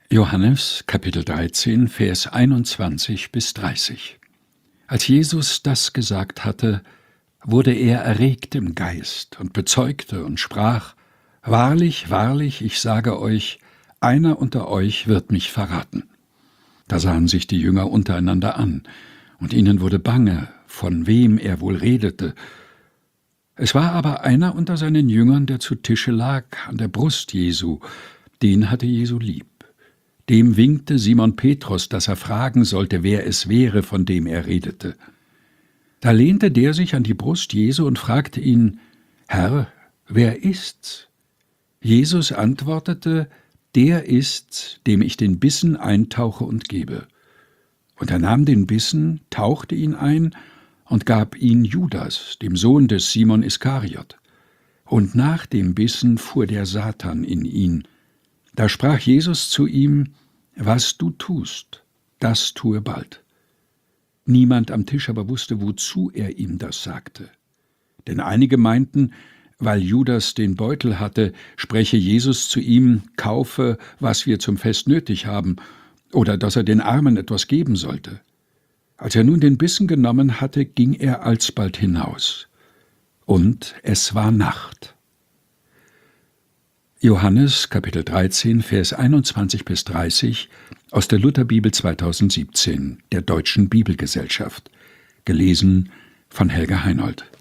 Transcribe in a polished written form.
Johannes, Kapitel 13, Vers 21 bis 30. Als Jesus das gesagt hatte, wurde er erregt im Geist und bezeugte und sprach: Wahrlich, wahrlich, ich sage euch, einer unter euch wird mich verraten. Da sahen sich die Jünger untereinander an, und ihnen wurde bange, von wem er wohl redete. Es war aber einer unter seinen Jüngern, der zu Tische lag, an der Brust Jesu, den hatte Jesu lieb. Dem winkte Simon Petrus, dass er fragen sollte, wer es wäre, von dem er redete. Da lehnte der sich an die Brust Jesu und fragte ihn: Herr, wer ist's? Jesus antwortete: Der ist's, dem ich den Bissen eintauche und gebe. Und er nahm den Bissen, tauchte ihn ein und gab ihn Judas, dem Sohn des Simon Iskariot. Und nach dem Bissen fuhr der Satan in ihn. Da sprach Jesus zu ihm: Was du tust, das tue bald. Niemand am Tisch aber wusste, wozu er ihm das sagte. Denn einige meinten, weil Judas den Beutel hatte, spreche Jesus zu ihm: Kaufe, was wir zum Fest nötig haben, oder dass er den Armen etwas geben sollte. Als er nun den Bissen genommen hatte, ging er alsbald hinaus. Und es war Nacht. Johannes, Kapitel 13, Vers 21 bis 30 aus der Lutherbibel 2017, der Deutschen Bibelgesellschaft. Gelesen von Helga Heinold.